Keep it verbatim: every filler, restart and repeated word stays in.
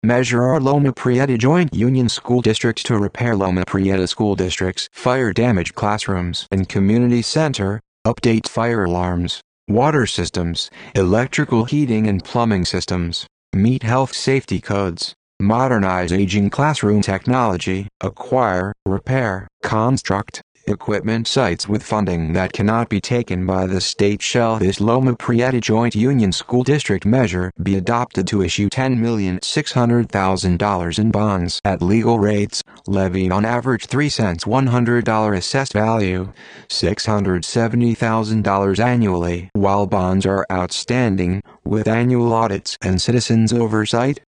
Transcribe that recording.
Measure our Loma Prieta Joint Union School District to repair Loma Prieta School District's fire-damaged classrooms and community center, update fire alarms, water systems, electrical heating and plumbing systems, meet health safety codes, modernize aging classroom technology, acquire, repair, construct, equipment sites with funding that cannot be taken by the state. Shall this Loma Prieta Joint Union School District measure be adopted to issue ten million six hundred thousand dollars in bonds at legal rates, levied on average three cents one hundred dollar assessed value, six hundred seventy thousand dollars annually, while bonds are outstanding, with annual audits and citizens' oversight?